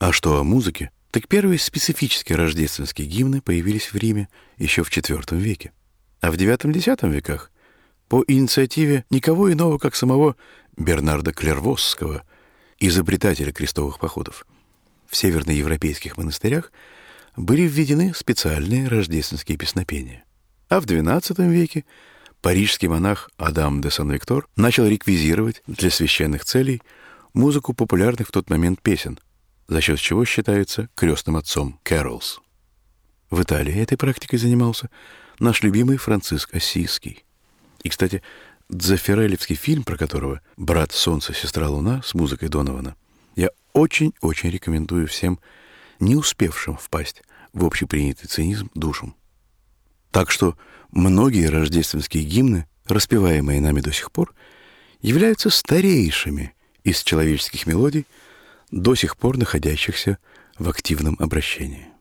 А что о музыке? Так первые специфические рождественские гимны появились в Риме еще в IV веке. А в IX-X веках по инициативе никого иного, как самого Бернарда Клервосского, изобретателя крестовых походов, в северноевропейских монастырях были введены специальные рождественские песнопения. А в XII веке парижский монах Адам де Сан-Виктор начал реквизировать для священных целей музыку популярных в тот момент песен, за счет чего считается крестным отцом Кэролс. В Италии этой практикой занимался наш любимый Франциск Ассизский. И, кстати, дзеффирелевский фильм, про которого «Брат солнце, сестра луна» с музыкой Донована, я очень-очень рекомендую всем, не успевшим впасть в общепринятый цинизм душам. Так что многие рождественские гимны, распеваемые нами до сих пор, являются старейшими из человеческих мелодий, до сих пор находящихся в активном обращении.